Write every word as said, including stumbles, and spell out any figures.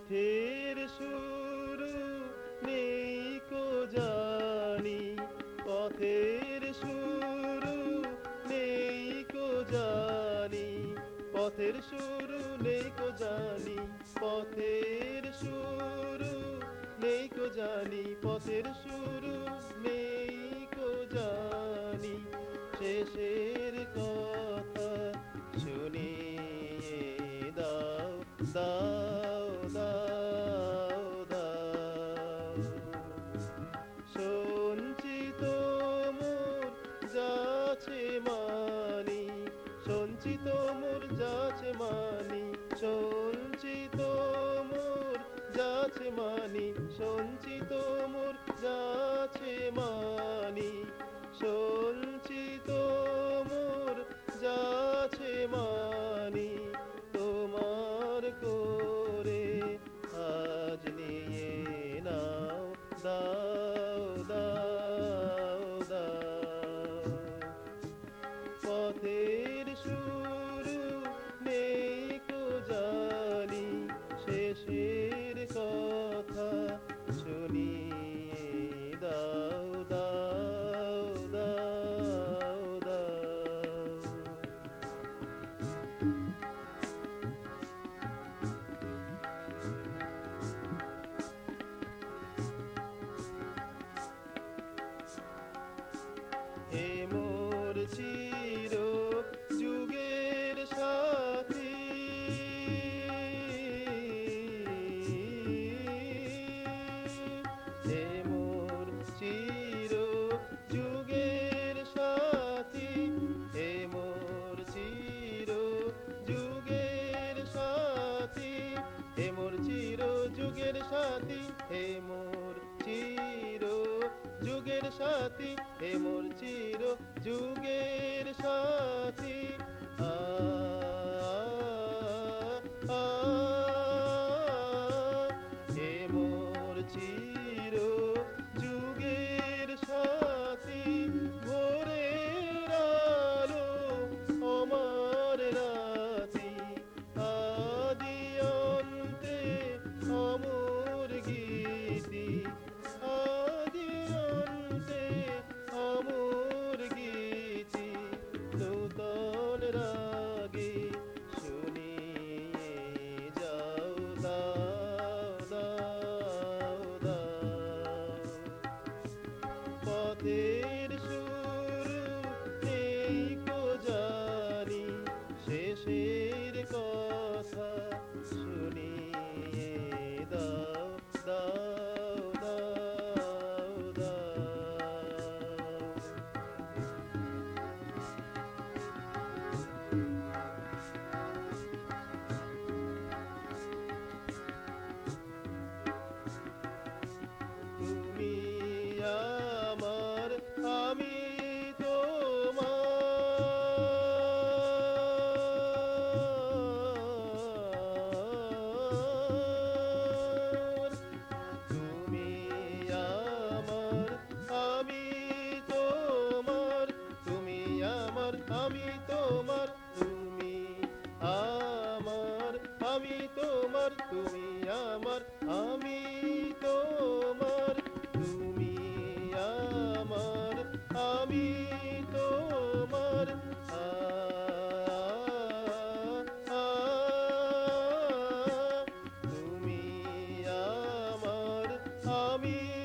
পথের শুরু নেই কো জানি, পথের শুরু নেই কো জানি, পথের শুরু নেই কো জানি, পথের শুরু নেই কো জানি, পথের শুরু নেই কো জানি। শেষের কথা শুনিয়ে দাও দাও দাও দাও, সঞ্চিত মোর যাছে মানি, সঞ্চিত মোর যাছে মানি, সঞ্চিত মোর যাছে মানি, সঞ্চিত মোর যাছে মানি, সঞ্চিত মোর যাছে মানি। তোমার করে আজ নিয়ে নাও দাও দাও দাও, পথের শুরু নেই কো জানি, শেষের কথা শুনিয়ে দাও দাও দাও দাও। হে মোর চির যুগের সাথী, হে মোর চির যুগের সাথী, হে মোর চির যুগের সাথী, হে মোর চির যুগের সাথী, হে মোর চির যুগের সাথী, হে মোর চির যুগের সাথী। আ আ, হে মোর চির যুগের সাথী, ভোরের আলো আমার রাতি, আদি অন্তে অমর গীতি, আদি অন্তে অমর গীতি, নূতন রাগে শুনিয়ে যাও দাও দাও দাও, পথের শুরু নেই কো জানি, শেষের কথা শুনিয়ে দাও দাও দাও দাও। তুমি আমার, আমি তোমার, তুমি আমার, আমি তোমার, তুমি আমার, আমি তোমার, তুমি আমার, আমি তোমার, তুমি আমার, আমি তোমার, তুমি আমার, আমি তোমার। আ আ, তুমি আমার, আমি